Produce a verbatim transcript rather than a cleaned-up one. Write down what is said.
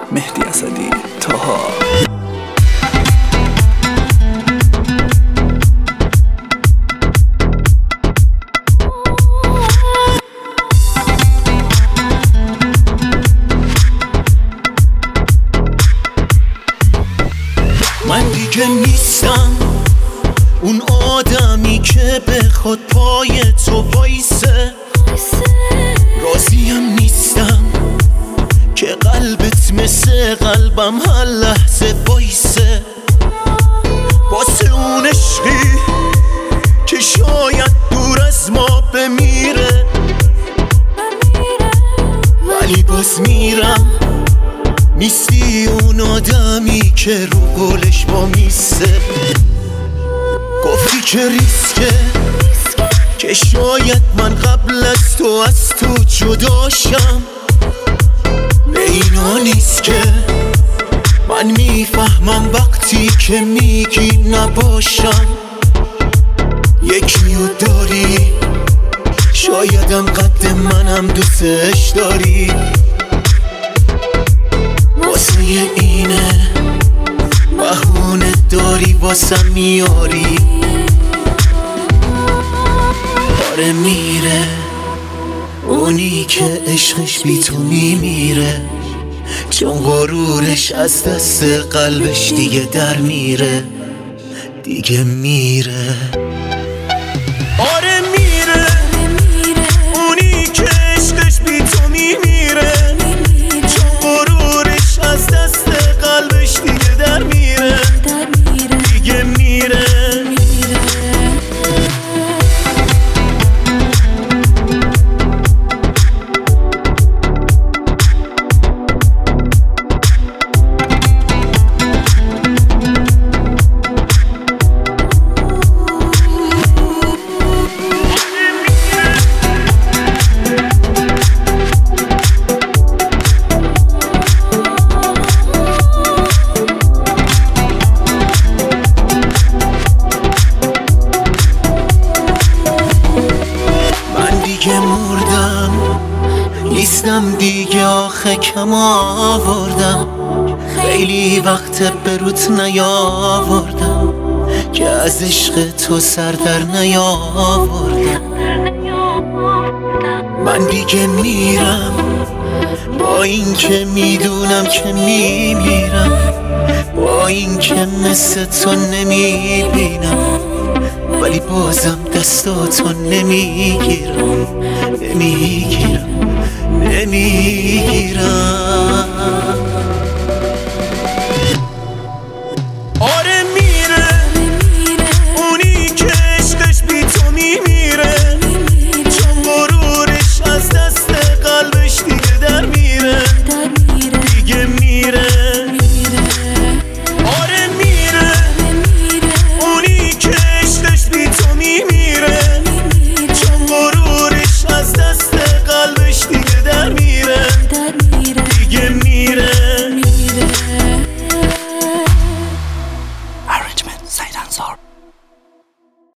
مهدی اسدی، طاها. من دیگه نیستم اون آدمی که بخواد پای تو وایسه، راضیم نیستم که قلبت مثل قلبم هر لحظه وایسه، واسه اون عشقی که شاید دور از ما بمیره، ولی باز میرم. نیستی اون آدمی که رو قولش با میسته، گفتی که ریسکه که شاید من قبل از تو از تو جداشم. به اینا نیست که من میفهمم وقتی که میگی نباشم. یکی رو داری شایدم قد منم دوستش داری، واسه اینه بهونه داری واسم میاری. آره میره اونی که عشقش بی تو میمیره، چون غرورش از دست قلبش دیگه در میره، دیگه میره. آره میره اونی که عشقش بی تو میمیره، چون غرورش از دست قلبش دیگه در میره، دیگه میره. دیگه مردم نیستم دیگه، آخه کم آوردم، خیلی وقت بروت نیاوردم که از عشق تو سر در نیاوردم. من دیگه میرم با این که میدونم که میمیرم، با این که مثل تو نمیبینم، ولی بازم دستاتو نمیگیرم، نمیگیرم، نمیگیرم.